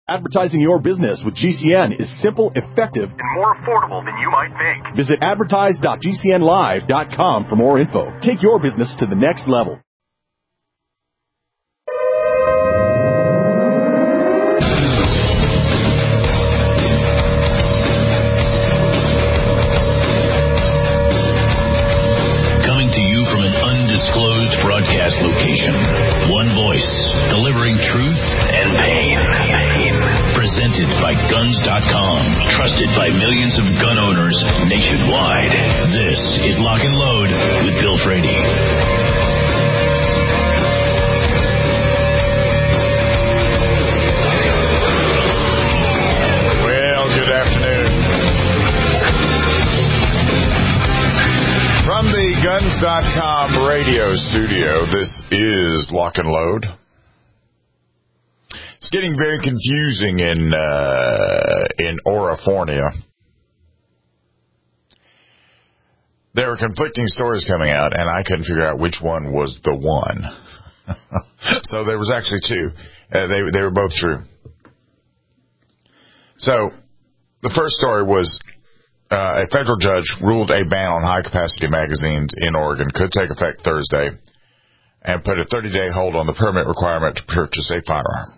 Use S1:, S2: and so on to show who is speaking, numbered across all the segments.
S1: Advertising your business with GCN is simple, effective,
S2: and more affordable than you might think.
S1: Visit advertise.gcnlive.com for more info. Take your business to the next level.
S3: Coming to you from an undisclosed broadcast location. One voice, delivering truth and pain. Presented by Guns.com, trusted by millions of gun owners nationwide. This is Lock and Load with Bill Frady.
S4: Well, good afternoon. From the Guns.com radio studio, this is Lock and Load. It's getting very confusing in California. There were conflicting stories coming out, and I couldn't figure out which one was the one. So there was actually two. They were both true. So the first story was a federal judge ruled a ban on high-capacity magazines in Oregon could take effect Thursday and put a 30-day hold on the permit requirement to purchase a firearm.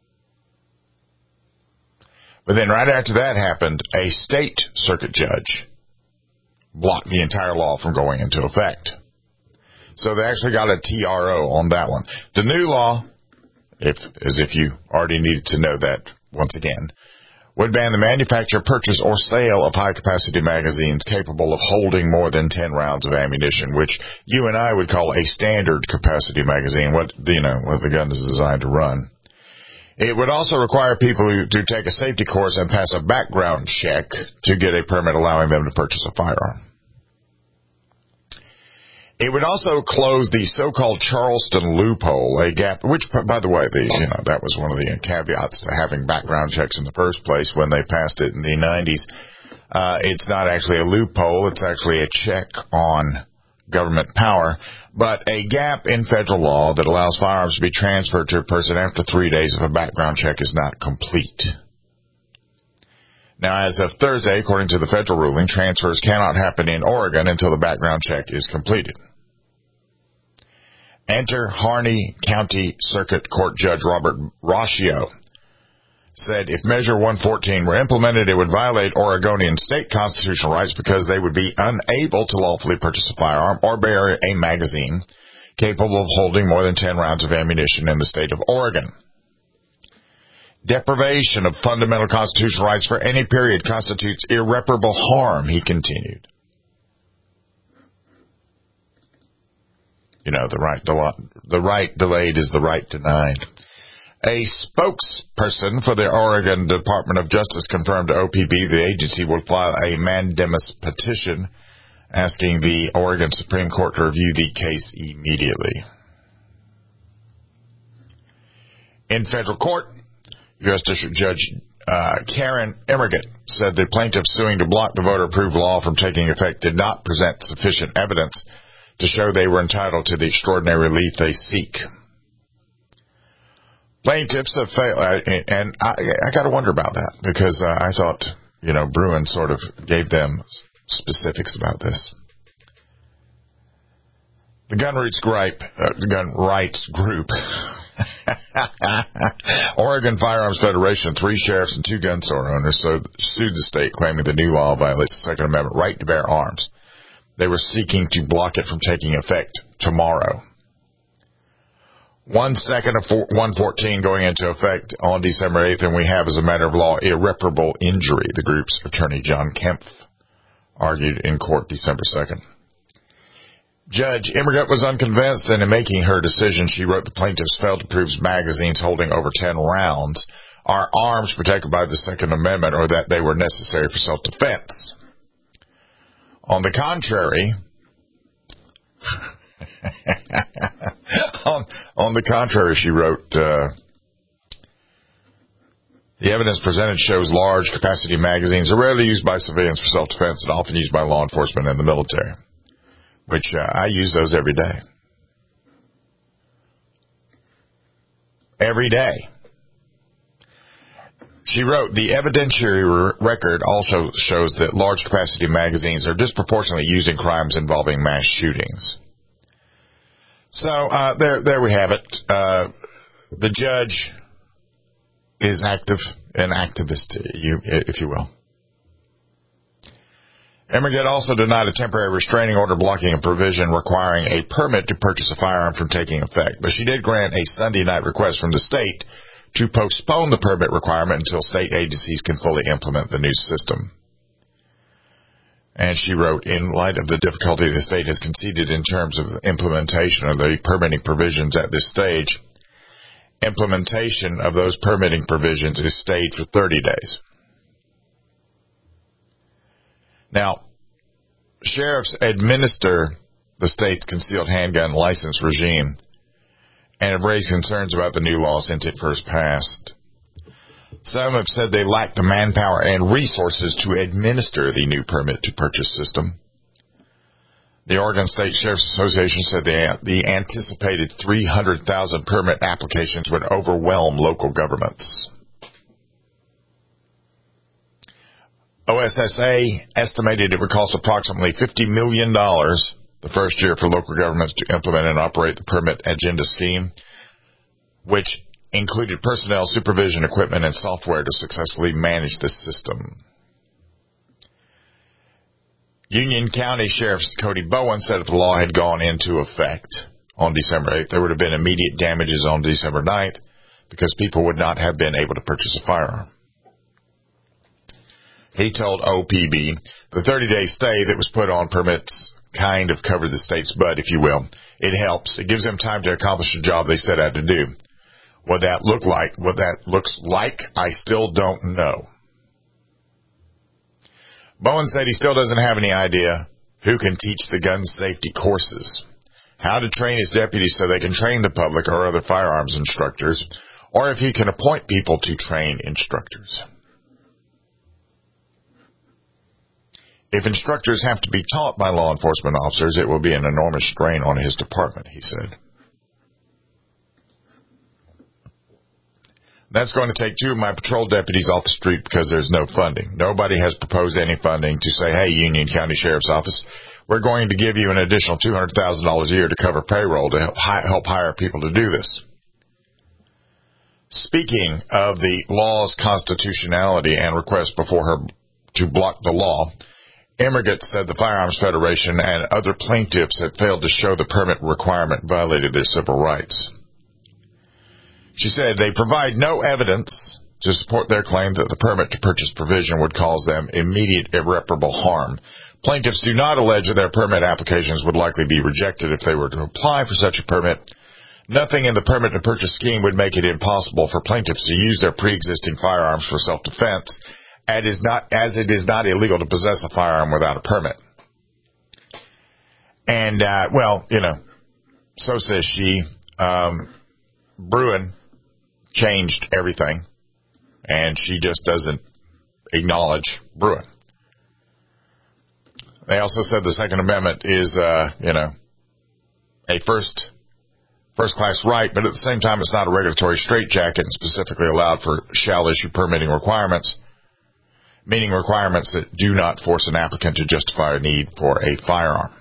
S4: But then right after that happened, a state circuit judge blocked the entire law from going into effect. So they actually got a TRO on that one. The new law, as if you already needed to know that once again, would ban the manufacture, purchase, or sale of high-capacity magazines capable of holding more than 10 rounds of ammunition, which you and I would call a standard capacity magazine, what the gun is designed to run. It would also require people to take a safety course and pass a background check to get a permit allowing them to purchase a firearm. It would also close the so-called Charleston loophole, a gap, which, by the way, that was one of the caveats to having background checks in the first place when they passed it in the 90s. It's not actually a loophole. It's actually a check on government power, but a gap in federal law that allows firearms to be transferred to a person after 3 days if a background check is not complete. Now, as of Thursday, according to the federal ruling, transfers cannot happen in Oregon until the background check is completed. Enter Harney County Circuit Court Judge Robert Roscio said if Measure 114 were implemented, it would violate Oregonian state constitutional rights because they would be unable to lawfully purchase a firearm or bear a magazine capable of holding more than 10 rounds of ammunition in the state of Oregon. Deprivation of fundamental constitutional rights for any period constitutes irreparable harm, he continued. The right delayed is the right denied. A spokesperson for the Oregon Department of Justice confirmed to OPB the agency will file a mandamus petition asking the Oregon Supreme Court to review the case immediately. In federal court, U.S. District Judge Karen Emmeriget said the plaintiffs suing to block the voter-approved law from taking effect did not present sufficient evidence to show they were entitled to the extraordinary relief they seek. Plaintiffs have failed, and I got to wonder about that because I thought, Bruin sort of gave them specifics about this. The Gun Rights Group, Oregon Firearms Federation, 3 sheriffs and 2 gun store owners sued the state claiming the new law violates the Second Amendment right to bear arms. They were seeking to block it from taking effect tomorrow. 1 second of 114 going into effect on December 8th, and we have, as a matter of law, irreparable injury, the group's attorney John Kempf argued in court December 2nd. Judge Emmeriget was unconvinced, and in making her decision, she wrote the plaintiffs failed to prove magazines holding over 10 rounds are arms protected by the Second Amendment or that they were necessary for self-defense. On the contrary, on the contrary, she wrote, the evidence presented shows large capacity magazines are rarely used by civilians for self-defense and often used by law enforcement and the military, which I use those every day. Every day. She wrote, the evidentiary record also shows that large capacity magazines are disproportionately used in crimes involving mass shootings. So, there we have it. The judge is an activist, if you will. Emmerget also denied a temporary restraining order blocking a provision requiring a permit to purchase a firearm from taking effect. But she did grant a Sunday night request from the state to postpone the permit requirement until state agencies can fully implement the new system. And she wrote, in light of the difficulty the state has conceded in terms of the implementation of the permitting provisions at this stage, implementation of those permitting provisions is stayed for 30 days. Now, sheriffs administer the state's concealed handgun license regime and have raised concerns about the new law since it first passed. Some have said they lack the manpower and resources to administer the new permit-to-purchase system. The Oregon State Sheriff's Association said the anticipated 300,000 permit applications would overwhelm local governments. OSSA estimated it would cost approximately $50 million the first year for local governments to implement and operate the permit agenda scheme, which included personnel, supervision, equipment, and software to successfully manage the system. Union County Sheriff Cody Bowen said if the law had gone into effect on December 8th, there would have been immediate damages on December 9th because people would not have been able to purchase a firearm. He told OPB the 30-day stay that was put on permits kind of covered the state's butt, if you will. It helps. It gives them time to accomplish the job they set out to do. What that looks like, I still don't know. Bowen said he still doesn't have any idea who can teach the gun safety courses, how to train his deputies so they can train the public or other firearms instructors, or if he can appoint people to train instructors. If instructors have to be taught by law enforcement officers, it will be an enormous strain on his department, he said. That's going to take 2 of my patrol deputies off the street because there's no funding. Nobody has proposed any funding to say, hey, Union County Sheriff's Office, we're going to give you an additional $200,000 a year to cover payroll to help hire people to do this. Speaking of the law's constitutionality and request before her to block the law, Emmerget said the Firearms Federation and other plaintiffs had failed to show the permit requirement violated their civil rights. She said they provide no evidence to support their claim that the permit to purchase provision would cause them immediate irreparable harm. Plaintiffs do not allege that their permit applications would likely be rejected if they were to apply for such a permit. Nothing in the permit to purchase scheme would make it impossible for plaintiffs to use their pre-existing firearms for self-defense, as it is not illegal to possess a firearm without a permit. And, so says she. Bruen changed everything, and she just doesn't acknowledge Bruen. They also said the Second Amendment is, a first-class right, but at the same time it's not a regulatory straitjacket and specifically allowed for shall-issue permitting requirements, meaning requirements that do not force an applicant to justify a need for a firearm.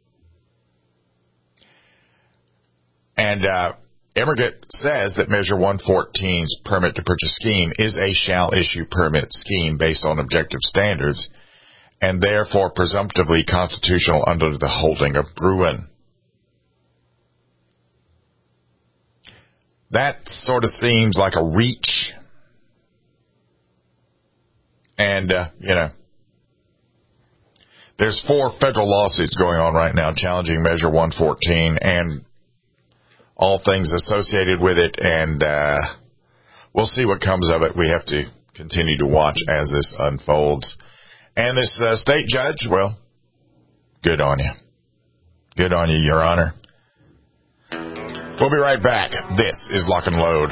S4: And Emmerget says that Measure 114's permit to purchase scheme is a shall-issue permit scheme based on objective standards and therefore presumptively constitutional under the holding of Bruen. That sort of seems like a reach. And, there's 4 federal lawsuits going on right now challenging Measure 114 and all things associated with it, and we'll see what comes of it. We have to continue to watch as this unfolds. And this state judge, well, good on you. Good on you, Your Honor. We'll be right back. This is Lock and Load.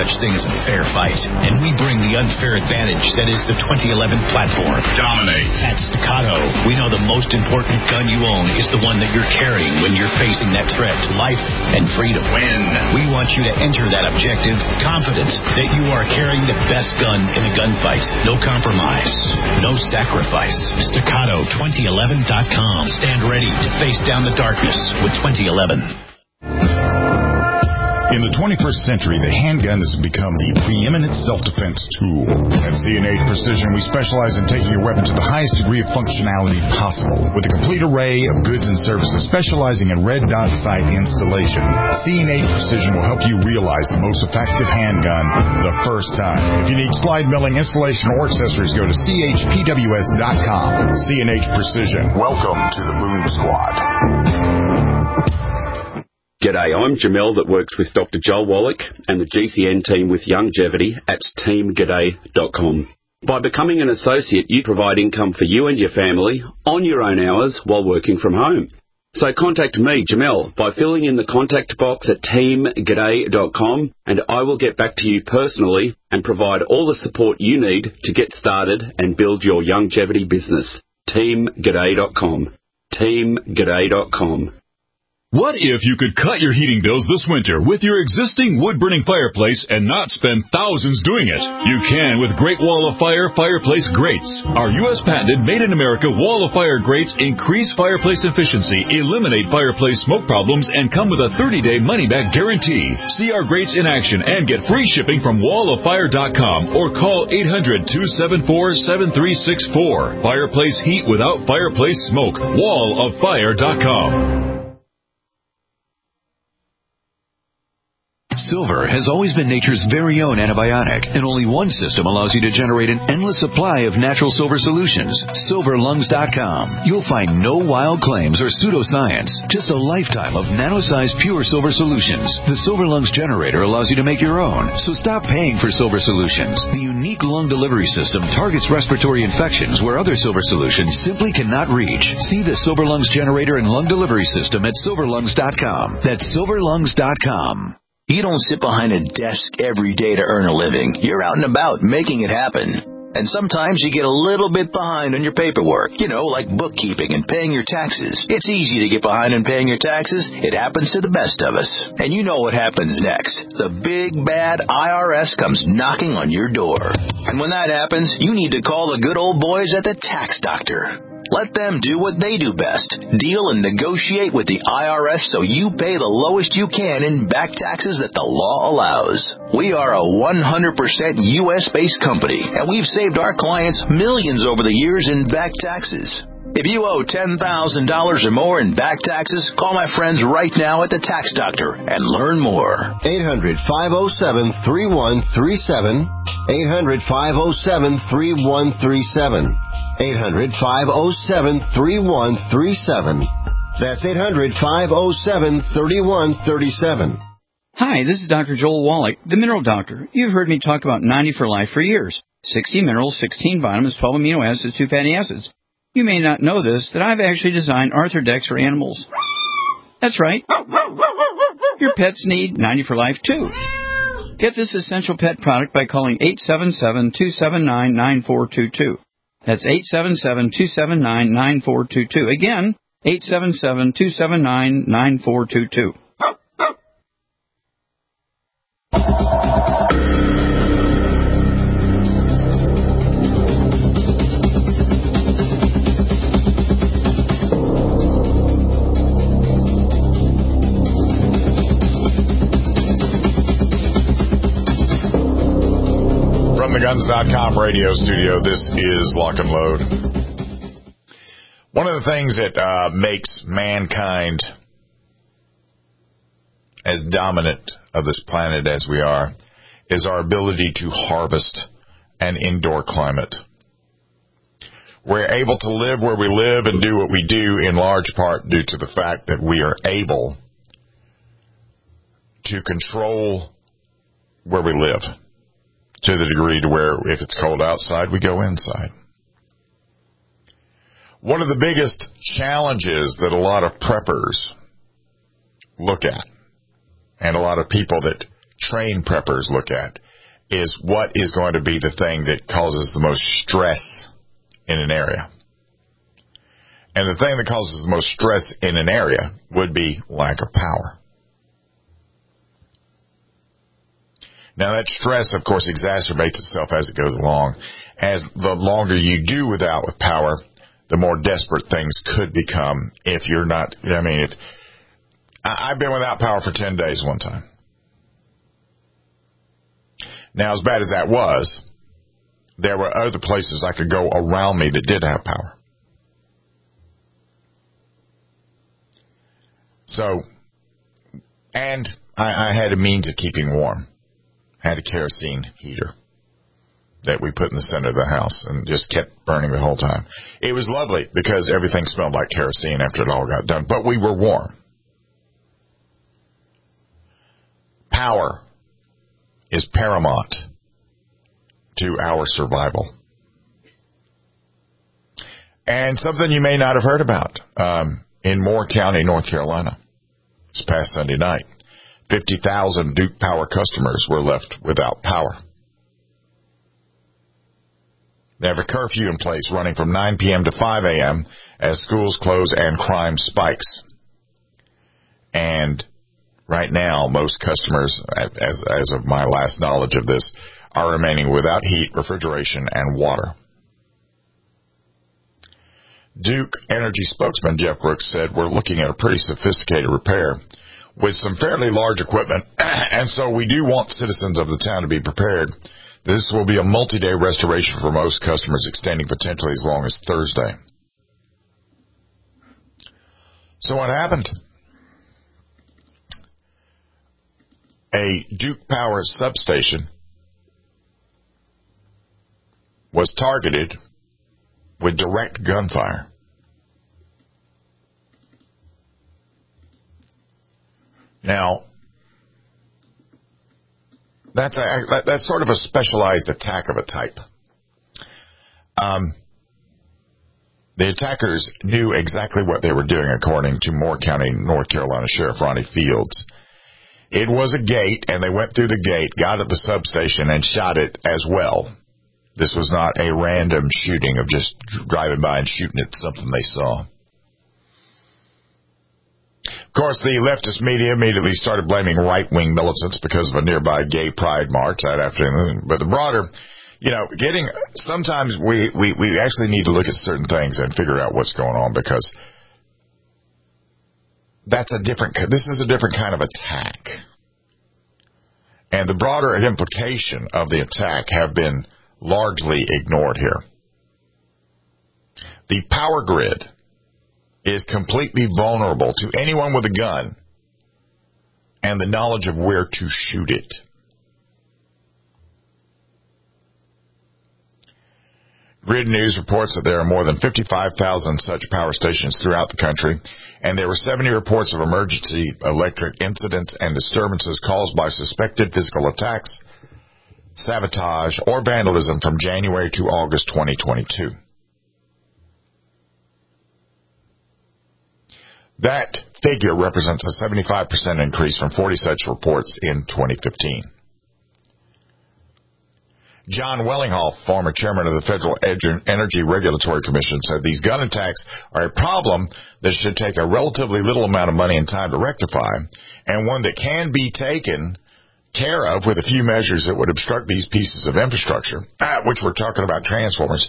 S3: such thing as a fair fight, and we bring the unfair advantage that is the 2011 platform.
S4: Dominate.
S3: At Staccato, we know the most important gun you own is the one that you're carrying when you're facing that threat to life and freedom.
S4: Win. We
S3: want you to enter that objective confident that you are carrying the best gun in the gunfight. No compromise, no sacrifice. Staccato2011.com. Stand ready to face down the darkness with 2011.
S5: In the 21st century, the handgun has become the preeminent self-defense tool. At C&H Precision, we specialize in taking your weapon to the highest degree of functionality possible. With a complete array of goods and services specializing in red dot sight installation, C&H Precision will help you realize the most effective handgun the first time. If you need slide milling, installation, or accessories, go to chpws.com. C&H Precision. Welcome to the Boom Squad.
S6: G'day, I'm Jamel that works with Dr. Joel Wallach and the GCN team with Longevity at teamg'day.com. By becoming an associate, you provide income for you and your family on your own hours while working from home. So contact me, Jamel, by filling in the contact box at teamg'day.com, and I will get back to you personally and provide all the support you need to get started and build your longevity business. teamg'day.com. teamg'day.com.
S1: What if you could cut your heating bills this winter with your existing wood-burning fireplace and not spend thousands doing it? You can with Great Wall of Fire fireplace grates. Our U.S. patented made-in-America Wall of Fire grates increase fireplace efficiency, eliminate fireplace smoke problems, and come with a 30-day money-back guarantee. See our grates in action and get free shipping from walloffire.com or call 800-274-7364. Fireplace heat without fireplace smoke. walloffire.com.
S7: Silver has always been nature's very own antibiotic, and only one system allows you to generate an endless supply of natural silver solutions. SilverLungs.com. You'll find no wild claims or pseudoscience, just a lifetime of nano-sized pure silver solutions. The Silver Lungs generator allows you to make your own, so stop paying for silver solutions. The unique lung delivery system targets respiratory infections where other silver solutions simply cannot reach. See the Silver Lungs generator and lung delivery system at SilverLungs.com. That's SilverLungs.com.
S3: You don't sit behind a desk every day to earn a living. You're out and about making it happen. And sometimes you get a little bit behind on your paperwork, like bookkeeping and paying your taxes. It's easy to get behind on paying your taxes. It happens to the best of us. And you know what happens next. The big, bad IRS comes knocking on your door. And when that happens, you need to call the good old boys at the Tax Doctor. Let them do what they do best. Deal and negotiate with the IRS so you pay the lowest you can in back taxes that the law allows. We are a 100% U.S.-based company, and we've saved our clients millions over the years in back taxes. If you owe $10,000 or more in back taxes, call my friends right now at the Tax Doctor and learn more.
S8: 800-507-3137. 800-507-3137. 800-507-3137. That's 800-507-3137.
S9: Hi, this is Dr. Joel Wallach, the Mineral Doctor. You've heard me talk about 90 for Life for years. 60 minerals, 16 vitamins, 12 amino acids, 2 fatty acids. You may not know this, that I've actually designed Arthrodex for animals. That's right. Your pets need 90 for Life, too. Get this essential pet product by calling 877-279-9422. That's 877-279-9422. Again, 877-279-9422.
S4: From the Guns.com radio studio, this is Lock and Load. One of the things that makes mankind as dominant of this planet as we are is our ability to harvest an indoor climate. We're able to live where we live and do what we do in large part due to the fact that we are able to control where we live to the degree to where if it's cold outside, we go inside. One of the biggest challenges that a lot of preppers look at, and a lot of people that train preppers look at is what is going to be the thing that causes the most stress in an area. And the thing that causes the most stress in an area would be lack of power. Now that stress, of course, exacerbates itself as it goes along. As the longer you do without power, the more desperate things could become if you're not, I've been without power for 10 days one time. Now, as bad as that was, there were other places I could go around me that did have power. So, and I had a means of keeping warm. I had a kerosene heater that we put in the center of the house and just kept burning the whole time. It was lovely because everything smelled like kerosene after it all got done, but we were warm. Power is paramount to our survival. And something you may not have heard about, in Moore County, North Carolina, this past Sunday night, 50,000 Duke Power customers were left without power. They have a curfew in place running from 9 p.m. to 5 a.m. as schools close and crime spikes. And right now, most customers, as of my last knowledge of this, are remaining without heat, refrigeration, and water. Duke Energy spokesman Jeff Brooks said, "We're looking at a pretty sophisticated repair with some fairly large equipment, and so we do want citizens of the town to be prepared. This will be a multi-day restoration for most customers, extending potentially as long as Thursday." So what happened? A Duke Power substation was targeted with direct gunfire. Now, that's sort of a specialized attack of a type. The attackers knew exactly what they were doing, according to Moore County, North Carolina Sheriff Ronnie Fields. It was a gate, and they went through the gate, got at the substation, and shot it as well. This was not a random shooting of just driving by and shooting at something they saw. Of course, the leftist media immediately started blaming right-wing militants because of a nearby gay pride march that afternoon. But the broader, sometimes we actually need to look at certain things and figure out what's going on, because this is a different kind of attack. And the broader implication of the attack have been largely ignored here. The power grid is completely vulnerable to anyone with a gun and the knowledge of where to shoot it. Grid News reports that there are more than 55,000 such power stations throughout the country, and there were 70 reports of emergency electric incidents and disturbances caused by suspected physical attacks, sabotage, or vandalism from January to August 2022. That figure represents a 75% increase from 40 such reports in 2015. John Wellinghoff, former chairman of the Federal Energy Regulatory Commission, said these gun attacks are a problem that should take a relatively little amount of money and time to rectify, and one that can be taken care of with a few measures that would obstruct these pieces of infrastructure, which we're talking about transformers,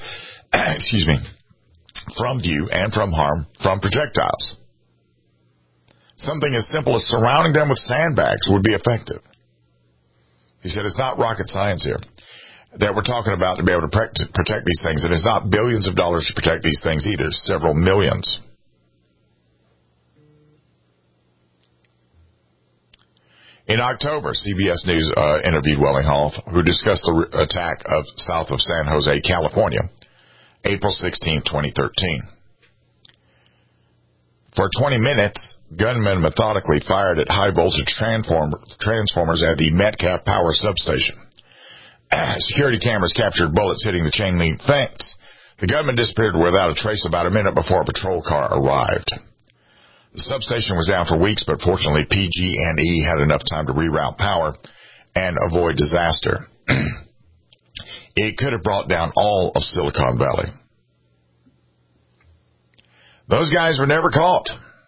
S4: from view and from harm from projectiles. Something as simple as surrounding them with sandbags would be effective. He said it's not rocket science here that we're talking about to be able to protect these things, and it's not billions of dollars to protect these things either, several millions. In October, CBS News interviewed Wellinghoff, who discussed the attack south of San Jose, California, April 16, 2013. For 20 minutes, gunmen methodically fired at high-voltage transformers at the Metcalf Power substation. Security cameras captured bullets hitting the chain-link fence. The gunman disappeared without a trace about a minute before a patrol car arrived. The substation was down for weeks, but fortunately PG&E had enough time to reroute power and avoid disaster. It could have brought down all of Silicon Valley. Those guys were never caught.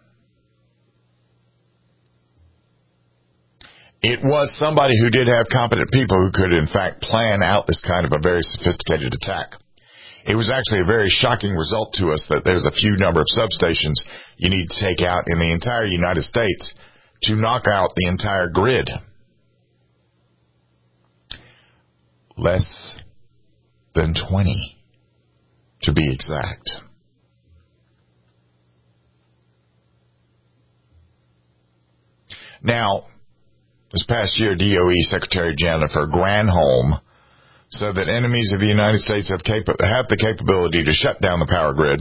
S4: It was somebody who did have competent people who could, in fact, plan out this kind of a very sophisticated attack. It was actually a very shocking result to us that there's a few number of substations you need to take out in the entire United States to knock out the entire grid. Less than 20, to be exact. Now, this past year, DOE Secretary Jennifer Granholm said that enemies of the United States have the capability to shut down the power grid,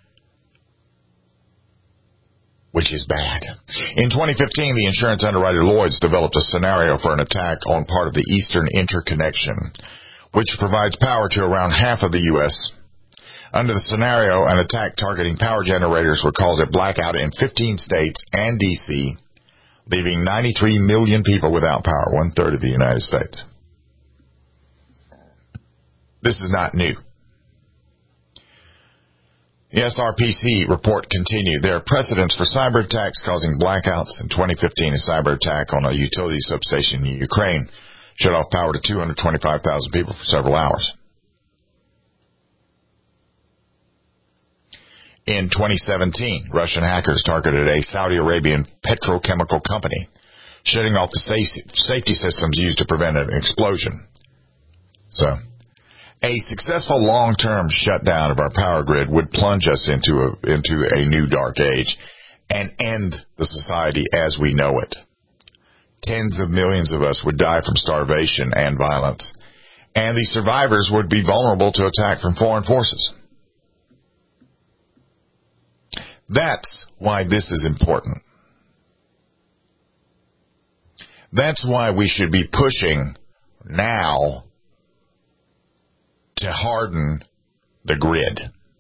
S4: which is bad. In 2015, the insurance underwriter Lloyd's developed a scenario for an attack on part of the Eastern Interconnection, which provides power to around half of the U.S. Under the scenario, an attack targeting power generators would cause a blackout in 15 states and D.C., leaving 93 million people without power, 1/3 of the United States. This is not new. The SRPC report continued. There are precedents for cyber attacks causing blackouts. In 2015, a cyber attack on a utility substation in Ukraine shut off power to 225,000 people for several hours. In 2017, Russian hackers targeted a Saudi Arabian petrochemical company, shutting off the safety systems used to prevent an explosion. So, a successful long-term shutdown of our power grid would plunge us into a new dark age and end the society as we know it. Tens of millions of us would die from starvation and violence, and the survivors would be vulnerable to attack from foreign forces. That's why this is important. That's why we should be pushing now to harden the grid,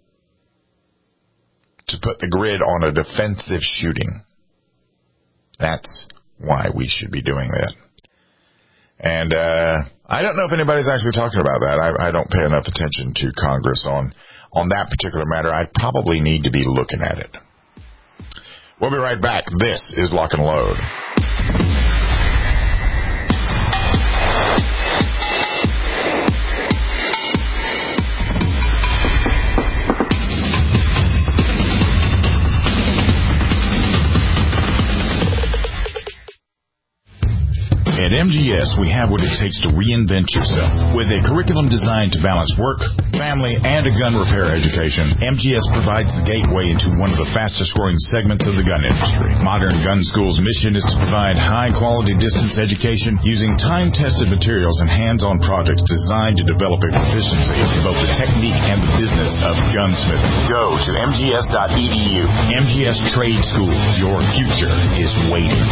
S4: to put the grid on a defensive shooting. That's why we should be doing that. And I don't know if anybody's actually talking about that. I don't pay enough attention to Congress on that particular matter. I probably need to be looking at it. We'll be right back. This is Lock and Load.
S5: At MGS, we have what it takes to reinvent yourself. With a curriculum designed to balance work, family, and a gun repair education, MGS provides the gateway into one of the fastest-growing segments of the gun industry. Modern Gun School's mission is to provide high-quality distance education using time-tested materials and hands-on projects designed to develop a proficiency in both the technique and the business of gunsmithing. Go to mgs.edu. MGS Trade School. Your future is waiting.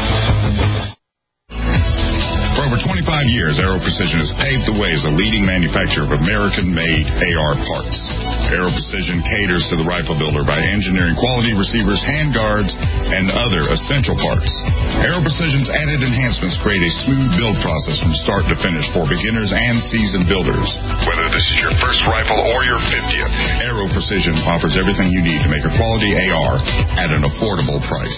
S10: For over 25 years, Aero Precision has paved the way as a leading manufacturer of American-made AR parts. Aero Precision caters to the rifle builder by engineering quality receivers, handguards, and other essential parts. Aero Precision's added enhancements create a smooth build process from start to finish for beginners and seasoned builders. Whether this is your first rifle or your 50th, Aero Precision offers everything you need to make a quality AR at an affordable price.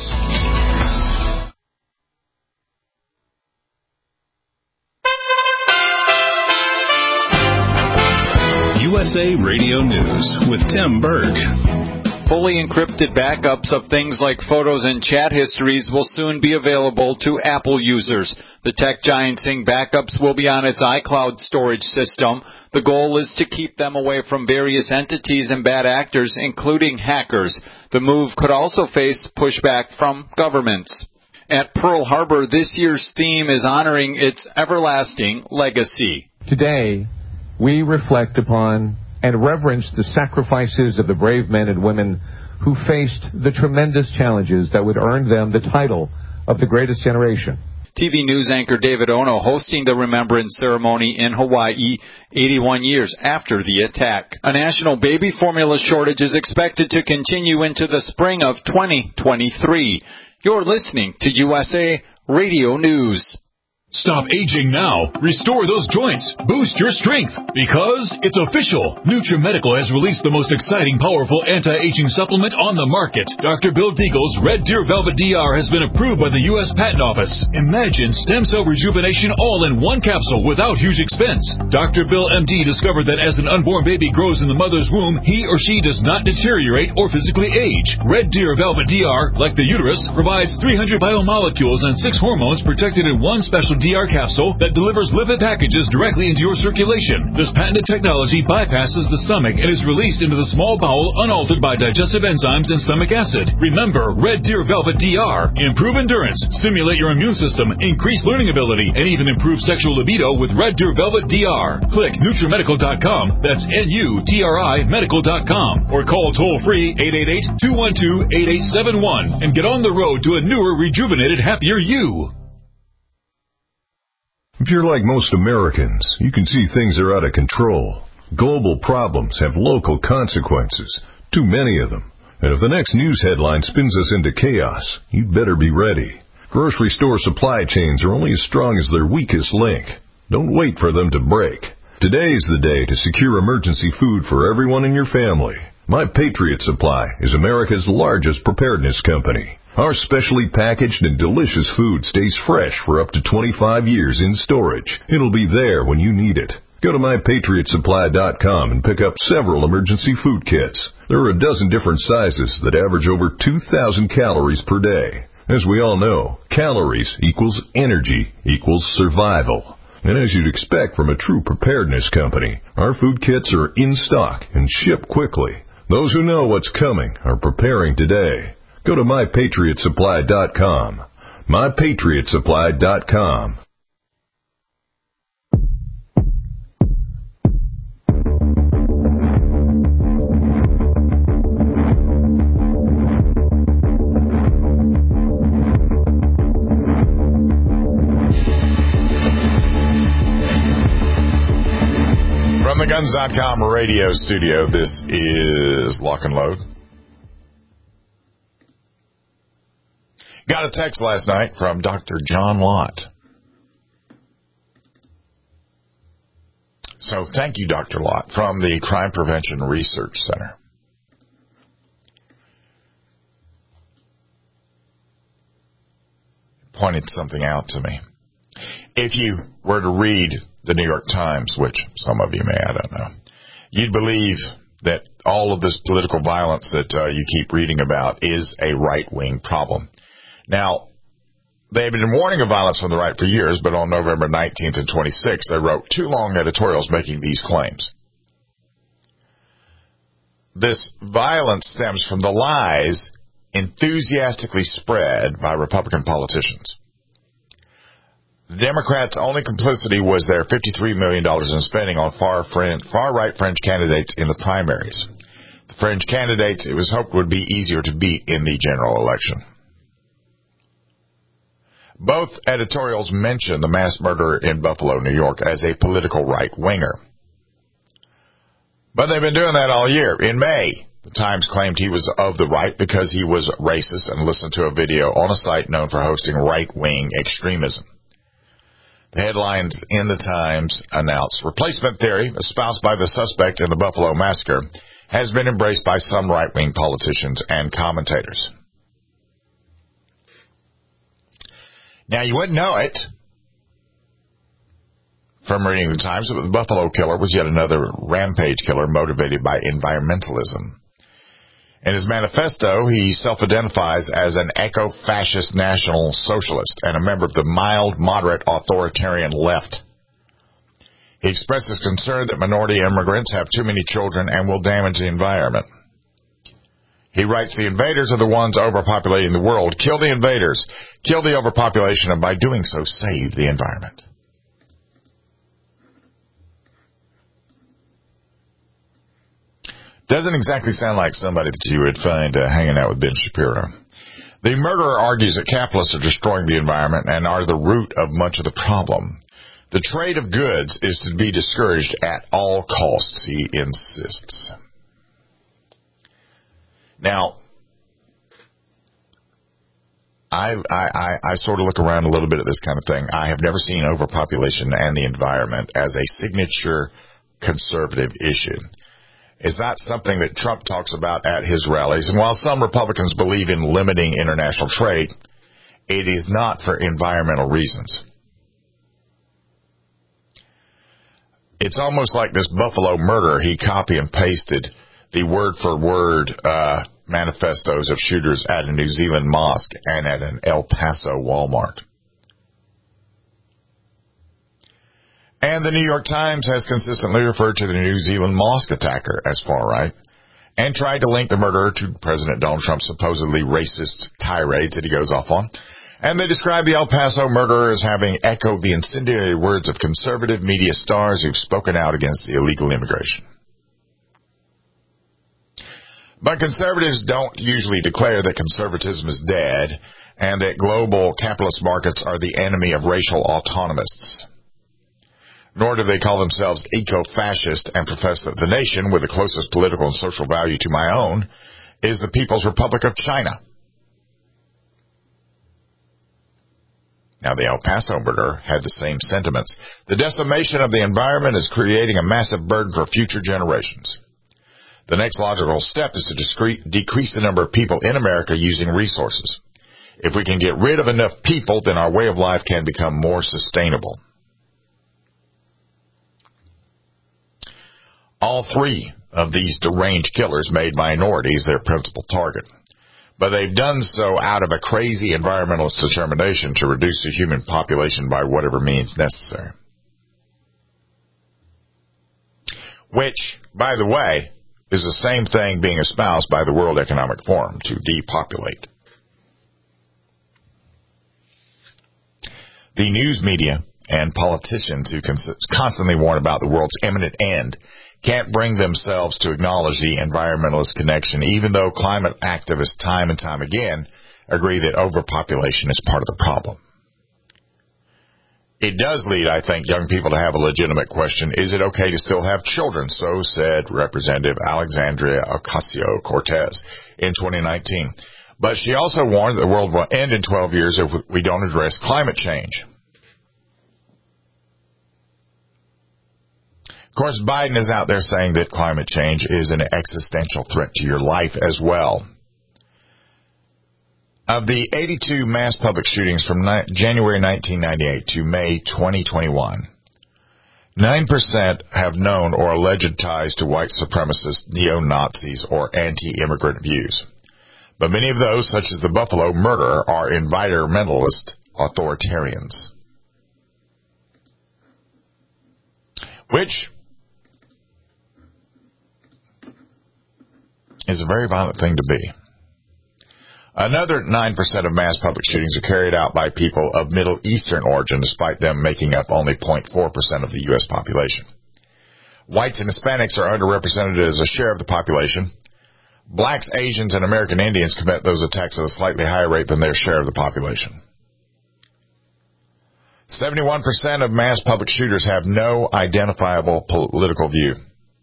S3: USA Radio News with Tim Berg.
S11: Fully encrypted backups of things like photos and chat histories will soon be available to Apple users. The tech giant saying backups will be on its iCloud storage system. The goal is to keep them away from various entities and bad actors, including hackers. The move could also face pushback from governments. At Pearl Harbor, this year's theme is honoring its everlasting legacy.
S12: Today, we reflect upon and reverence the sacrifices of the brave men and women who faced the tremendous challenges that would earn them the title of the greatest generation.
S11: TV news anchor David Ono hosting the remembrance ceremony in Hawaii 81 years after the attack. A national baby formula shortage is expected to continue into the spring of 2023. You're listening to USA Radio News.
S1: Stop aging now. Restore those joints. Boost your strength. Because it's official. NutriMedical has released the most exciting, powerful anti-aging supplement on the market. Dr. Bill Deagle's Red Deer Velvet DR has been approved by the U.S. Patent Office. Imagine stem cell rejuvenation all in one capsule without huge expense. Dr. Bill MD discovered that as an unborn baby grows in the mother's womb, he or she does not deteriorate or physically age. Red Deer Velvet DR, like the uterus, provides 300 biomolecules and 6 hormones protected in one special DR capsule that delivers lipid packages directly into your circulation. This patented technology bypasses the stomach and is released into the small bowel unaltered by digestive enzymes and stomach acid. Remember, Red Deer Velvet DR. Improve endurance, stimulate your immune system, increase learning ability, and even improve sexual libido with Red Deer Velvet DR. Click NutriMedical.com. That's NUTRI Medical.com. Or call toll-free 888-212-8871 and get on the road to a newer, rejuvenated, happier you.
S13: If you're like most Americans, you can see things are out of control. Global problems have local consequences, too many of them. And if the next news headline spins us into chaos, you'd better be ready. Grocery store supply chains are only as strong as their weakest link. Don't wait for them to break. Today is the day to secure emergency food for everyone in your family. My Patriot Supply is America's largest preparedness company. Our specially packaged and delicious food stays fresh for up to 25 years in storage. It'll be there when you need it. Go to MyPatriotSupply.com and pick up several emergency food kits. There are a dozen different sizes that average over 2,000 calories per day. As we all know, calories equals energy equals survival. And as you'd expect from a true preparedness company, our food kits are in stock and ship quickly. Those who know what's coming are preparing today. Go to MyPatriotSupply.com. MyPatriotSupply.com.
S4: From the Guns.com radio studio, this is Lock and Load. Got a text last night from Dr. John Lott. So thank you, Dr. Lott, from the Crime Prevention Research Center. Pointed something out to me. If you were to read the New York Times, which some of you may, I don't know, you'd believe that all of this political violence that you keep reading about is a right-wing problem. Now, they have been warning of violence from the right for years, but on November 19th and 26th, they wrote 2 long editorials making these claims. This violence stems from the lies enthusiastically spread by Republican politicians. The Democrats' only complicity was their $53 million in spending on far-right French candidates in the primaries. The French candidates, it was hoped, would be easier to beat in the general election. Both editorials mention the mass murderer in Buffalo, New York, as a political right-winger. But they've been doing that all year. In May, the Times claimed he was of the right because he was racist and listened to a video on a site known for hosting right-wing extremism. The headlines in the Times announced, replacement theory, espoused by the suspect in the Buffalo massacre, has been embraced by some right-wing politicians and commentators. Now, you wouldn't know it from reading the Times, but the Buffalo killer was yet another rampage killer motivated by environmentalism. In his manifesto, he self-identifies as an eco-fascist national socialist and a member of the mild, moderate, authoritarian left. He expresses concern that minority immigrants have too many children and will damage the environment. He writes, the invaders are the ones overpopulating the world. Kill the invaders. Kill the overpopulation, and by doing so, save the environment. Doesn't exactly sound like somebody that you would find hanging out with Ben Shapiro. The murderer argues that capitalists are destroying the environment and are the root of much of the problem. The trade of goods is to be discouraged at all costs, he insists. Now, I sort of look around a little bit at this kind of thing. I have never seen overpopulation and the environment as a signature conservative issue. Is that something that Trump talks about at his rallies? And while some Republicans believe in limiting international trade, it is not for environmental reasons. It's almost like this Buffalo murderer. He copy and pasted the word-for-word manifestos of shooters at a New Zealand mosque and at an El Paso Walmart. And the New York Times has consistently referred to the New Zealand mosque attacker as far-right and tried to link the murderer to President Donald Trump's supposedly racist tirades that he goes off on. And they describe the El Paso murderer as having echoed the incendiary words of conservative media stars who've spoken out against the illegal immigration. But conservatives don't usually declare that conservatism is dead and that global capitalist markets are the enemy of racial autonomists. Nor do they call themselves eco-fascist and profess that the nation with the closest political and social value to my own is the People's Republic of China. Now, the El Paso murderer had the same sentiments. The decimation of the environment is creating a massive burden for future generations. The next logical step is to decrease the number of people in America using resources. If we can get rid of enough people, then our way of life can become more sustainable. All three of these deranged killers made minorities their principal target. But they've done so out of a crazy environmentalist determination to reduce the human population by whatever means necessary. Which, by the way, is the same thing being espoused by the World Economic Forum, to depopulate. The news media and politicians who constantly warn about the world's imminent end can't bring themselves to acknowledge the environmentalist connection, even though climate activists time and time again agree that overpopulation is part of the problem. It does lead, I think, young people to have a legitimate question. Is it okay to still have children? So said Representative Alexandria Ocasio-Cortez in 2019. But she also warned that the world will end in 12 years if we don't address climate change. Of course, Biden is out there saying that climate change is an existential threat to your life as well. Of the 82 mass public shootings from January 1998 to May 2021, 9% have known or alleged ties to white supremacists, neo-Nazis, or anti-immigrant views. But many of those, such as the Buffalo murderer, are environmentalist authoritarians. Which is a very violent thing to be. Another 9% of mass public shootings are carried out by people of Middle Eastern origin, despite them making up only 0.4% of the U.S. population. Whites and Hispanics are underrepresented as a share of the population. Blacks, Asians, and American Indians commit those attacks at a slightly higher rate than their share of the population. 71% of mass public shooters have no identifiable political view.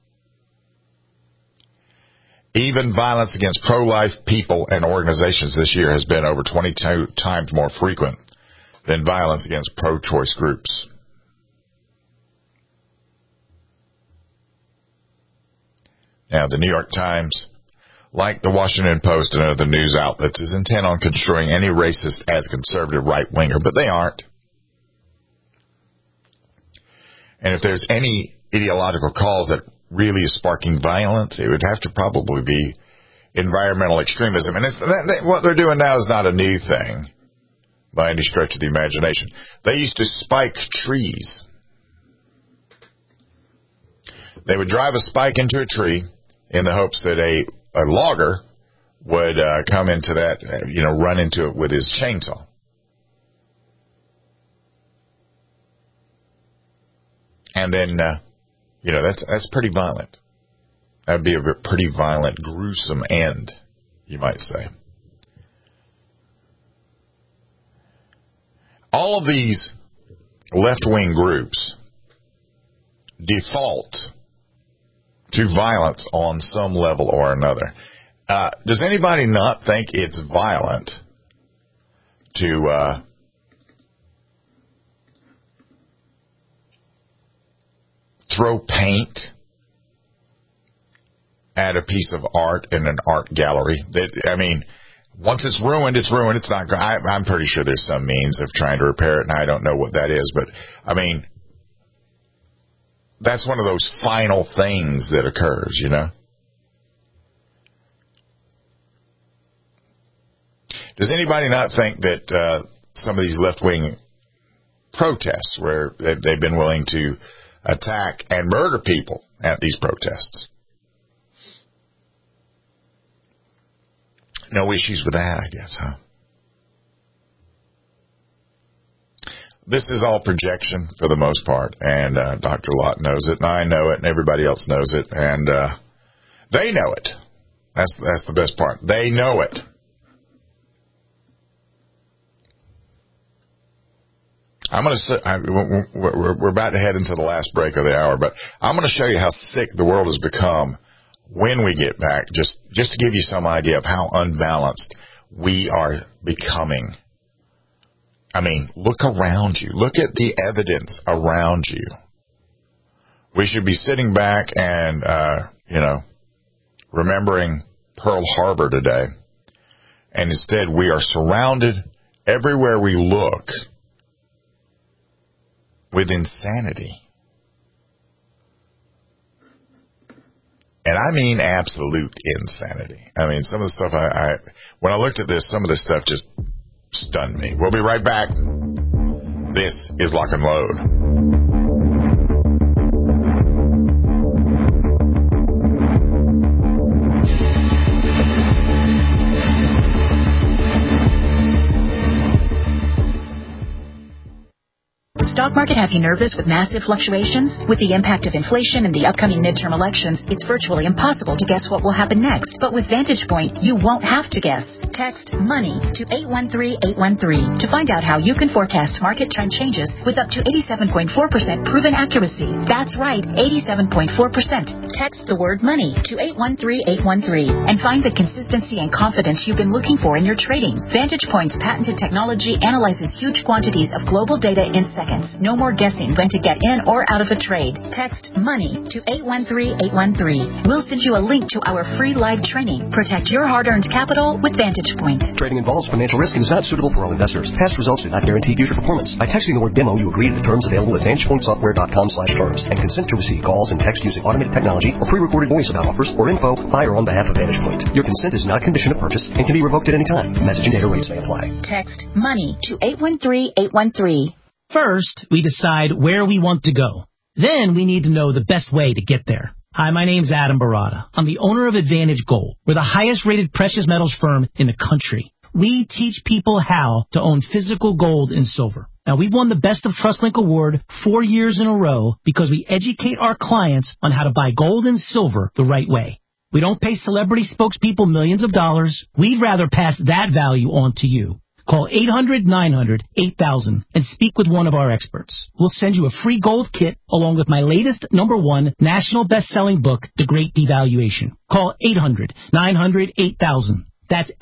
S4: Even violence against pro-life people and organizations this year has been over 22 times more frequent than violence against pro-choice groups. Now, the New York Times, like the Washington Post and other news outlets, is intent on construing any racist as conservative right-winger, but they aren't. And if there's any ideological cause that really is sparking violence, it would have to probably be environmental extremism. And what they're doing now is not a new thing by any stretch of the imagination. They used to spike trees. They would drive a spike into a tree in the hopes that a logger would come into that, run into it with his chainsaw. And then, that's pretty violent. That would be a pretty violent, gruesome end, you might say. All of these left-wing groups default to violence on some level or another. Does anybody not think it's violent to throw paint at a piece of art in an art gallery. Once it's ruined, it's ruined. It's not. I'm pretty sure there's some means of trying to repair it, and I don't know what that is. But that's one of those final things that occurs, you know. Does anybody not think that some of these left-wing protests, where they've been willing to attack and murder people at these protests? No issues with that, I guess, huh? This is all projection for the most part, and Dr. Lott knows it, and I know it, and everybody else knows it, and they know it. That's the best part. They know it. We're about to head into the last break of the hour, but I'm going to show you how sick the world has become when we get back, just to give you some idea of how unbalanced we are becoming. Look around you. Look at the evidence around you. We should be sitting back and, remembering Pearl Harbor today. And instead, we are surrounded everywhere we look with insanity. And I mean absolute insanity. Some of the stuff when I looked at this, some of this stuff just stunned me. We'll be right back. This is Lock and Load.
S14: Stock market have you nervous with massive fluctuations? With the impact of inflation and the upcoming midterm elections, it's virtually impossible to guess what will happen next. But with Vantage Point, you won't have to guess. Text MONEY to 813-813 to find out how you can forecast market trend changes with up to 87.4% proven accuracy. That's right, 87.4%. Text the word MONEY to 813-813 and find the consistency and confidence you've been looking for in your trading. Vantage Point's patented technology analyzes huge quantities of global data in seconds. No more guessing when to get in or out of a trade. Text MONEY to 813-813. We'll send you a link to our free live training. Protect your hard-earned capital with Vantage Point.
S15: Trading involves financial risk and is not suitable for all investors. Past results do not guarantee future performance. By texting the word demo, you agree to the terms available at VantagePointSoftware.com/terms and consent to receive calls and text using automated technology or pre-recorded voice about offers or info by or on behalf of Vantage Point. Your consent is not a condition of purchase and can be revoked at any time. Message and data rates may apply.
S14: Text MONEY to 813-813.
S16: First, we decide where we want to go. Then we need to know the best way to get there. Hi, my name's Adam Barada. I'm the owner of Advantage Gold. We're the highest rated precious metals firm in the country. We teach people how to own physical gold and silver. Now, we've won the Best of TrustLink Award 4 years in a row because we educate our clients on how to buy gold and silver the right way. We don't pay celebrity spokespeople millions of dollars. We'd rather pass that value on to you. Call 800-900-8000 and speak with one of our experts. We'll send you a free gold kit along with my latest #1 national best-selling book, The Great Devaluation. Call 800-900-8000. That's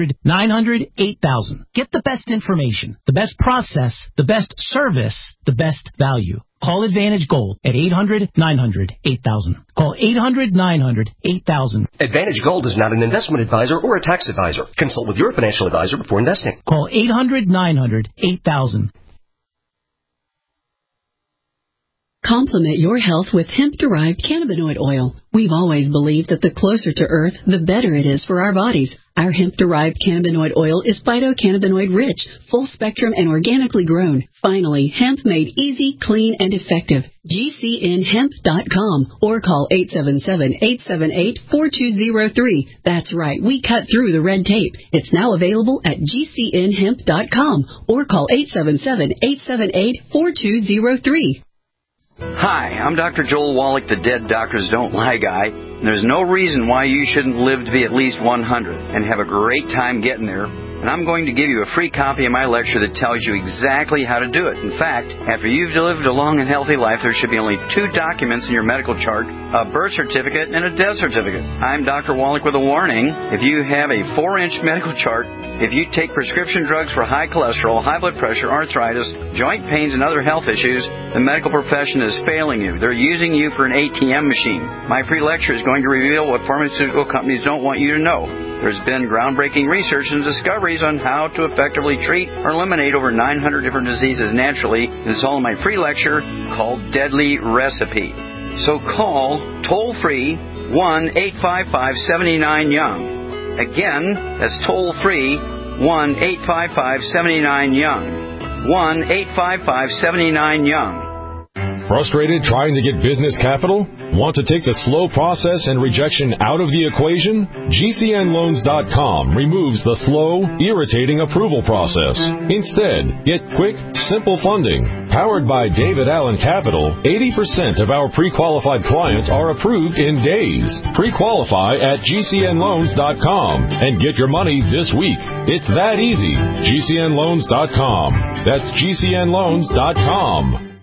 S16: 800-900-8000. Get the best information, the best process, the best service, the best value. Call Advantage Gold at 800-900-8000. Call 800-900-8000.
S15: Advantage Gold is not an investment advisor or a tax advisor. Consult with your financial advisor before investing.
S16: Call 800-900-8000.
S17: Complement your health with hemp-derived cannabinoid oil. We've always believed that the closer to Earth, the better it is for our bodies. Our hemp-derived cannabinoid oil is phytocannabinoid-rich, full-spectrum, and organically grown. Finally, hemp made easy, clean, and effective. GCNhemp.com or call 877-878-4203. That's right, we cut through the red tape. It's now available at GCNhemp.com or call 877-878-4203.
S9: Hi, I'm Dr. Joel Wallach, the Dead Doctors Don't Lie guy. There's no reason why you shouldn't live to be at least 100 and have a great time getting there and I'm going to give you a free copy of my lecture that tells you exactly how to do it. In fact, after you've lived a long and healthy life, there should be only 2 documents in your medical chart, a birth certificate and a death certificate. I'm Dr. Wallach with a warning. If you have a 4-inch medical chart, if you take prescription drugs for high cholesterol, high blood pressure, arthritis, joint pains, and other health issues, the medical profession is failing you. They're using you for an ATM machine. My free lecture is going to reveal what pharmaceutical companies don't want you to know. There's been groundbreaking research and discoveries on how to effectively treat or eliminate over 900 different diseases naturally, and it's all in my free lecture called Deadly Recipe. So call toll-free 1-855-79-YOUNG. Again, that's toll-free 1-855-79-YOUNG. 1-855-79-YOUNG.
S18: Frustrated trying to get business capital? Want to take the slow process and rejection out of the equation? GCNloans.com removes the slow, irritating approval process. Instead, get quick, simple funding. Powered by David Allen Capital, 80% of our pre-qualified clients are approved in days. Pre-qualify at GCNloans.com and get your money this week. It's that easy. GCNloans.com. That's GCNloans.com.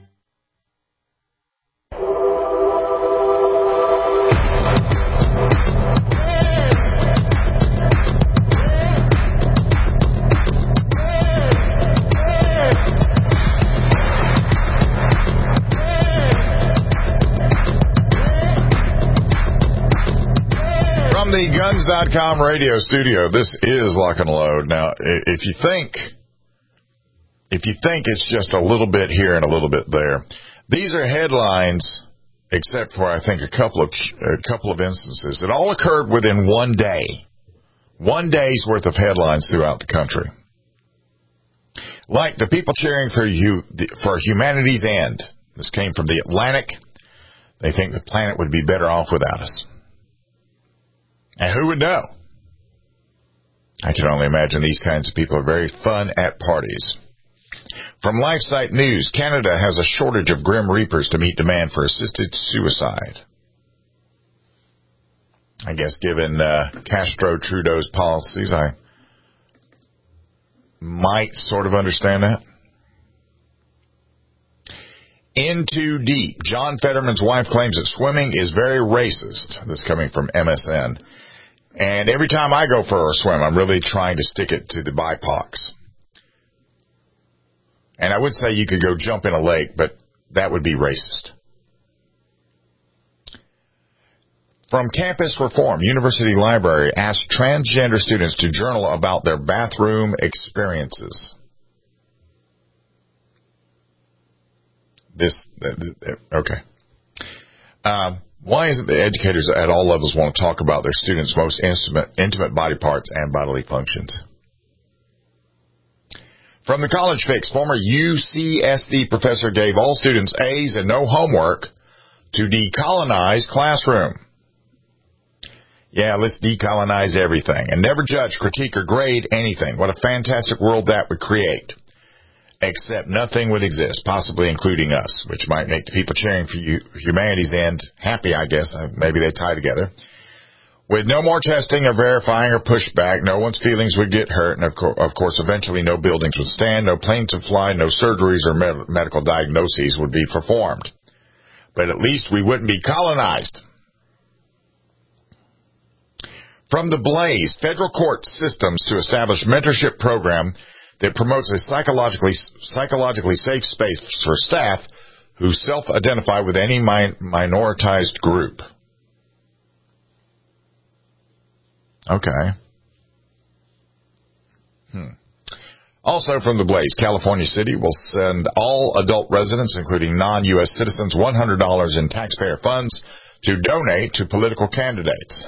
S4: From the Guns.com radio studio, this is Lock and Load. Now, if you think it's just a little bit here and a little bit there, these are headlines, except for I think a couple of instances that all occurred within one day. One day's worth of headlines throughout the country. Like the people cheering for humanity's end. This came from the Atlantic. They think the planet would be better off without us. And who would know? I can only imagine these kinds of people are very fun at parties. From LifeSite News, Canada has a shortage of Grim Reapers to meet demand for assisted suicide. I guess given Castro-Trudeau's policies, I might sort of understand that. In too deep. John Fetterman's wife claims that swimming is very racist. This is coming from MSN. And every time I go for a swim, I'm really trying to stick it to the BIPOCs. And I would say you could go jump in a lake, but that would be racist. From Campus Reform, University Library asked transgender students to journal about their bathroom experiences. Okay. Why is it that educators at all levels want to talk about their students' most intimate body parts and bodily functions? From the College Fix, former UCSD professor gave all students A's and no homework to decolonize classroom. Yeah, let's decolonize everything and never judge, critique, or grade anything. What a fantastic world that would create. Except nothing would exist, possibly including us, which might make the people cheering for humanity's end happy, I guess. Maybe they tie together. With no more testing or verifying or pushback, no one's feelings would get hurt, and of course, eventually no buildings would stand, no planes would fly, no surgeries or medical diagnoses would be performed. But at least we wouldn't be colonized. From the Blaze, federal court systems to establish mentorship program that promotes a psychologically safe space for staff who self-identify with any minoritized group. Okay. Also from the Blaze, California City will send all adult residents, including non-U.S. citizens, $100 in taxpayer funds to donate to political candidates.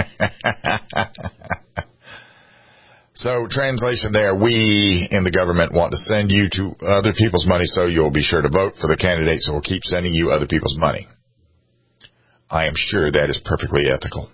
S4: So, translation there, we in the government want to send you to other people's money so you'll be sure to vote for the candidates who will keep sending you other people's money. I am sure that is perfectly ethical.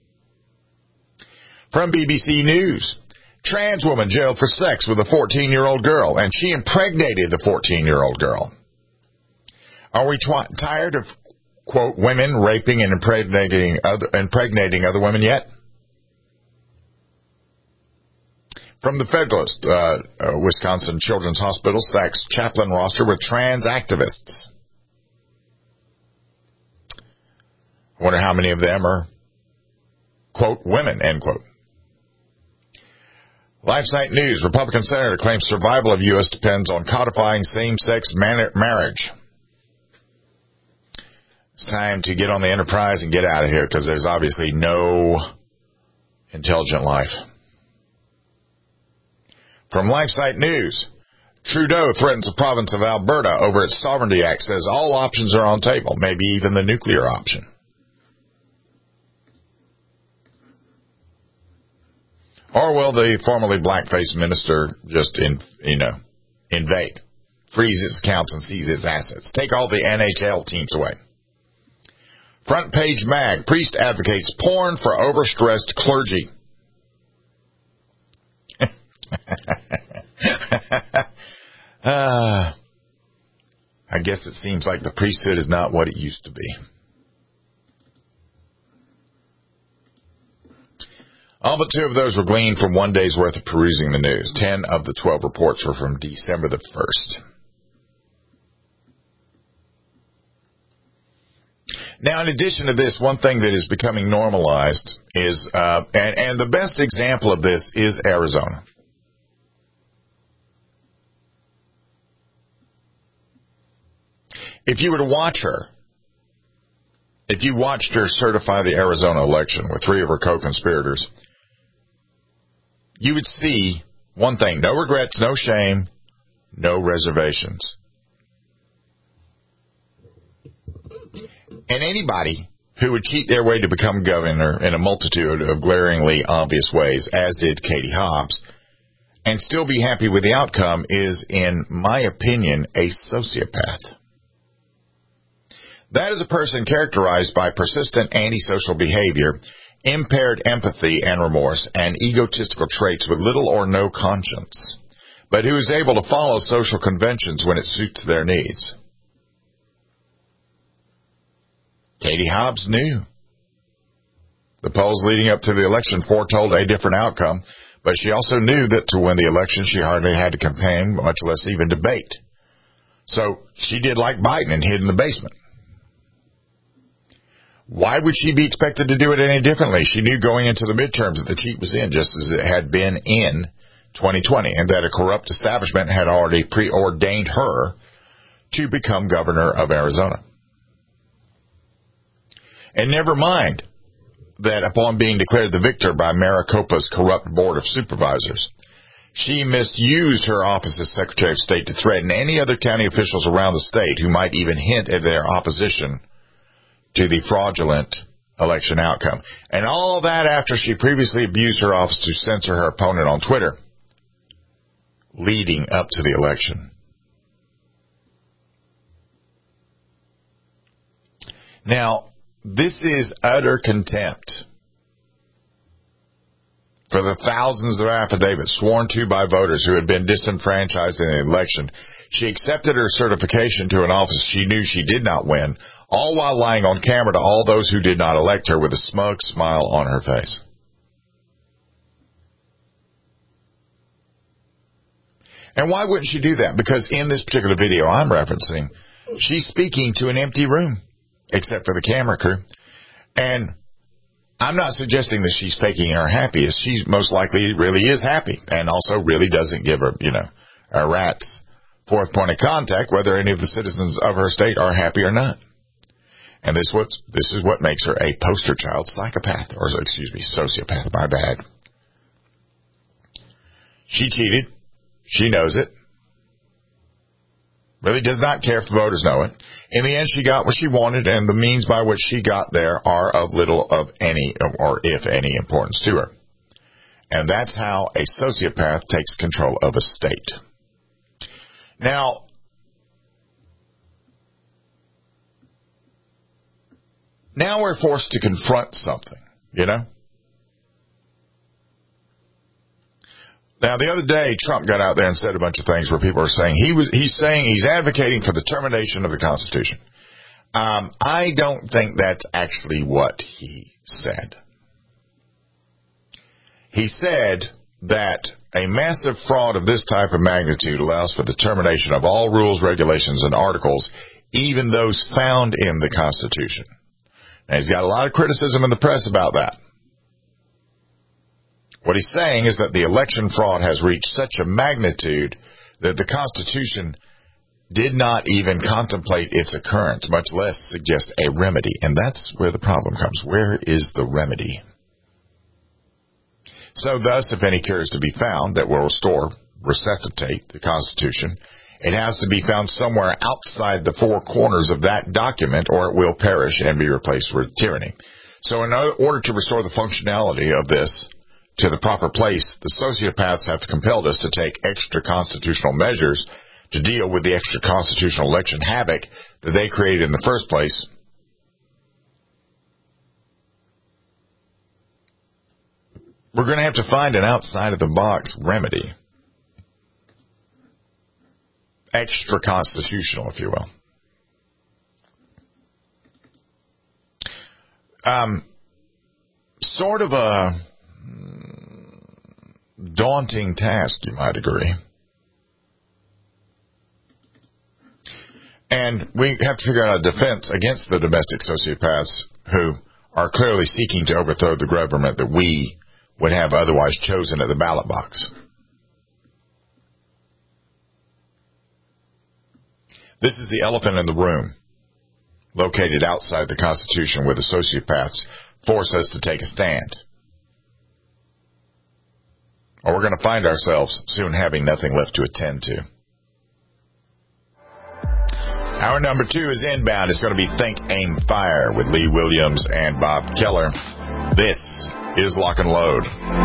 S4: From BBC News, trans woman jailed for sex with a 14-year-old girl, and she impregnated the 14-year-old girl. Are we tired of, quote, women raping and impregnating other women yet? From the Federalist, Wisconsin Children's Hospital stacks chaplain roster with trans activists. I wonder how many of them are, quote, women, end quote. LifeSite News, Republican Senator claims survival of U.S. depends on codifying same-sex marriage. It's time to get on the Enterprise and get out of here because there's obviously no intelligent life. From LifeSite News, Trudeau threatens the province of Alberta over its Sovereignty Act, says all options are on table, maybe even the nuclear option. Or will the formerly black-faced minister just, invade, freeze its accounts and seize its assets, take all the NHL teams away? Front Page Mag, priest advocates porn for overstressed clergy. I guess it seems like the priesthood is not what it used to be. All but 2 of those were gleaned from one day's worth of perusing the news. 10 of the 12 reports were from December the 1st. Now, in addition to this, one thing that is becoming normalized is, and the best example of this is Arizona. If you were to watch her, if you watched her certify the Arizona election with 3 of her co-conspirators, you would see one thing: no regrets, no shame, no reservations. And anybody who would cheat their way to become governor in a multitude of glaringly obvious ways, as did Katie Hobbs, and still be happy with the outcome is, in my opinion, a sociopath. That is a person characterized by persistent antisocial behavior, impaired empathy and remorse, and egotistical traits with little or no conscience, but who is able to follow social conventions when it suits their needs. Katie Hobbs knew. The polls leading up to the election foretold a different outcome, but she also knew that to win the election she hardly had to campaign, much less even debate. So she did like Biden and hid in the basement. Why would she be expected to do it any differently? She knew going into the midterms that the cheat was in, just as it had been in 2020, and that a corrupt establishment had already preordained her to become governor of Arizona. And never mind that upon being declared the victor by Maricopa's corrupt board of supervisors, she misused her office as Secretary of State to threaten any other county officials around the state who might even hint at their opposition to the fraudulent election outcome. And all that after she previously abused her office to censor her opponent on Twitter leading up to the election. Now, this is utter contempt for the thousands of affidavits sworn to by voters who had been disenfranchised in the election. She accepted her certification to an office she knew she did not win, all while lying on camera to all those who did not elect her with a smug smile on her face. And why wouldn't she do that? Because in this particular video I'm referencing, she's speaking to an empty room, except for the camera crew. And I'm not suggesting that she's faking her happy. She most likely really is happy and also really doesn't give her, a rat's fourth point of contact whether any of the citizens of her state are happy or not. And this is what makes her a poster child psychopath, or sociopath, my bad. She cheated. She knows it. Really does not care if the voters know it. In the end, she got what she wanted, and the means by which she got there are of little of any, or if any, importance to her. And that's how a sociopath takes control of a state. Now, we're forced to confront something, Now, the other day, Trump got out there and said a bunch of things where people are saying he's advocating for the termination of the Constitution. I don't think that's actually what he said. He said that a massive fraud of this type of magnitude allows for the termination of all rules, regulations, and articles, even those found in the Constitution. Now, he's got a lot of criticism in the press about that. What he's saying is that the election fraud has reached such a magnitude that the Constitution did not even contemplate its occurrence, much less suggest a remedy. And that's where the problem comes. Where is the remedy? So thus, if any cure is to be found that will resuscitate the Constitution, it has to be found somewhere outside the four corners of that document, or it will perish and be replaced with tyranny. So in order to restore the functionality of this to the proper place, the sociopaths have compelled us to take extra constitutional measures to deal with the extra constitutional election havoc that they created in the first place. We're going to have to find an outside-of-the-box remedy. Extra constitutional, if you will. Sort of a daunting task, you might agree. And we have to figure out a defense against the domestic sociopaths who are clearly seeking to overthrow the government that we would have otherwise chosen at the ballot box. This is the elephant in the room, located outside the Constitution, where the sociopaths force us to take a stand. Or we're going to find ourselves soon having nothing left to attend to. Hour number 2 is inbound. It's going to be Think, Aim, Fire with Lee Williams and Bob Keller. This is Lock and Load.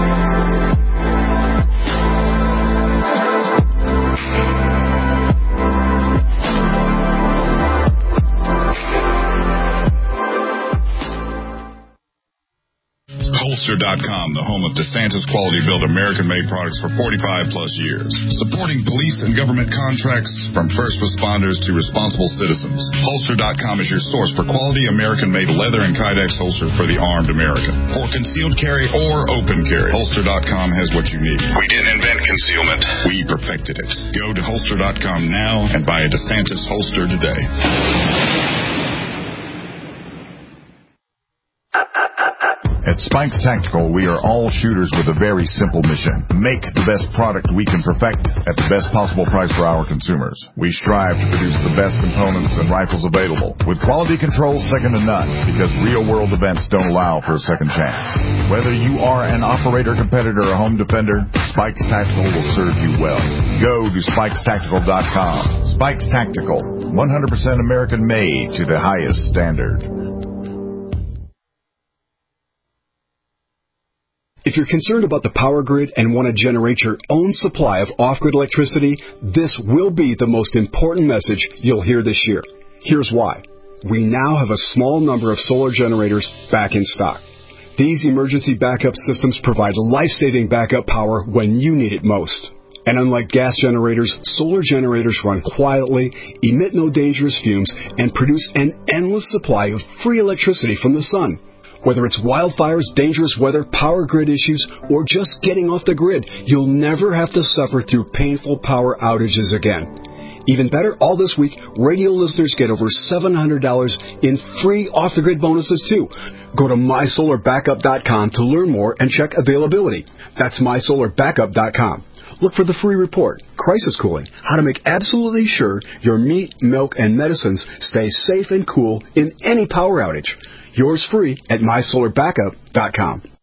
S10: Holster.com, the home of DeSantis Quality Built American-made products for 45 plus years. Supporting police and government contracts from first responders to responsible citizens. Holster.com is your source for quality American-made leather and Kydex holsters for the armed American. For concealed carry or open carry, Holster.com has what you need. We didn't invent concealment. We perfected it. Go to Holster.com now and buy a DeSantis holster today.
S5: At Spikes Tactical, we are all shooters with a very simple mission. Make the best product we can perfect at the best possible price for our consumers. We strive to produce the best components and rifles available, with quality control second to none, because real-world events don't allow for a second chance. Whether you are an operator, competitor, or home defender, Spikes Tactical will serve you well. Go to SpikesTactical.com. Spikes Tactical, 100% American-made to the highest standard.
S19: If you're concerned about the power grid and want to generate your own supply of off-grid electricity, this will be the most important message you'll hear this year. Here's why. We now have a small number of solar generators back in stock. These emergency backup systems provide life-saving backup power when you need it most. And unlike gas generators, solar generators run quietly, emit no dangerous fumes, and produce an endless supply of free electricity from the sun. Whether it's wildfires, dangerous weather, power grid issues, or just getting off the grid, you'll never have to suffer through painful power outages again. Even better, all this week, radio listeners get over $700 in free off-the-grid bonuses, too. Go to MySolarBackup.com to learn more and check availability. That's MySolarBackup.com. Look for the free report, Crisis Cooling, how to make absolutely sure your meat, milk, and medicines stay safe and cool in any power outage. Yours free at MySolarBackup.com.